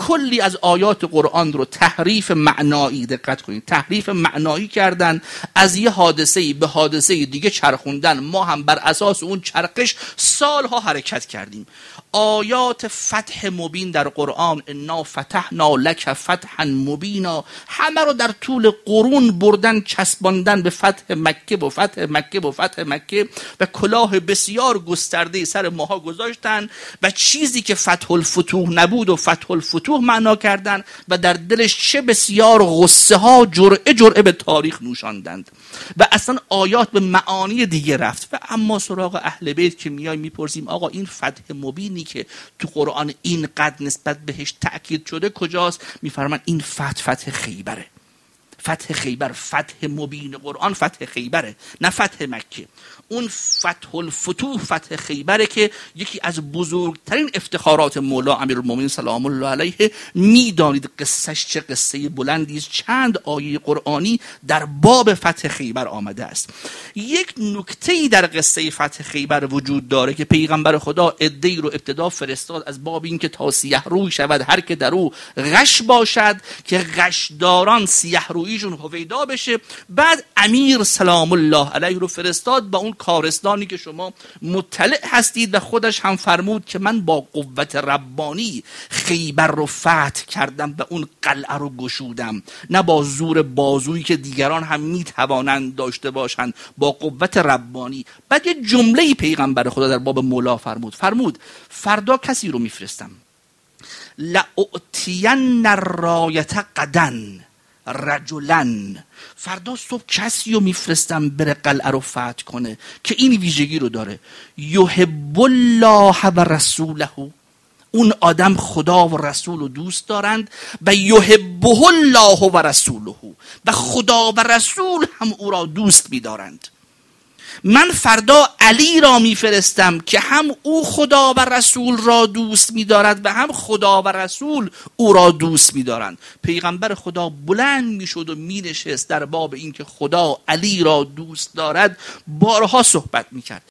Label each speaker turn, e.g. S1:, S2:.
S1: کلی از آیات قرآن رو تحریف معنایی، دقت کنید، تحریف معنایی کردن، از یه حادثه‌ای به حادثه دیگه چرخوندن. ما هم بر اساس اون چرخش سالها حرکت کردیم. آیات فتح مبین در قرآن، انا فتحنا لک فتحا مبینا، همه رو در طول قرون بردن چسباندن به فتح مکه و فتح مکه و فتح مکه و کلاه بسیار گسترده سر ماها گذاشتن و چیزی که فتح الفتوح نبود و فتح الفتوح معنا کردن و در دلش چه بسیار غصه ها جرعه جرعه به تاریخ نوشاندند و اصلا آیات به معانی دیگه رفت. و اما سراغ اهل بیت که میایم میپرسیم آقا این فتح مبینی که تو قرآن اینقدر نسبت بهش تأکید شده کجاست؟ میفرمان این فتح خیبره. فتح خیبر، فتح مبین قرآن فتح خیبره، نه فتح مکه. اون فتح الفتوح فتح خیبره که یکی از بزرگترین افتخارات مولا امیرالمومنین سلام الله علیه. میدانید قصهش چه قصه بلندی است. چند آیه قرآنی در باب فتح خیبر آمده است. یک نکته‌ای در قصه فتح خیبر وجود داره که پیغمبر خدا عده‌ای رو ابتدا فرستاد از باب این که تا سیه روی شود هر که در او غش باشد، که غشداران سیه رویشون هویدا بشه. بعد امیر سلام الله علیه رو فرستاد با اون کارستانی که شما مطلع هستید و خودش هم فرمود که من با قوت ربانی خیبر رو فتح کردم و اون قلعه رو گشودم، نه با زور بازویی که دیگران هم میتوانند داشته باشند، با قوت ربانی. بعد یه جمله‌ای پیغمبر خدا در باب مولا فرمود فردا کسی رو میفرستم، لأعطین الرایة غدا رجلا، فردا صبح کسی رو میفرستم بره قلعه رو فتح کنه که این ویژگی رو داره، یحب الله و رسوله، اون آدم خدا و رسول رو دوست دارند، و یحبه الله و رسوله، و خدا و رسول هم او را دوست می‌دارند. من فردا علی را میفرستم که هم او خدا و رسول را دوست می‌دارد و هم خدا و رسول او را دوست می‌دارند. پیغمبر خدا بلند میشد و مینشست در باب این که خدا علی را دوست دارد بارها صحبت میکرد.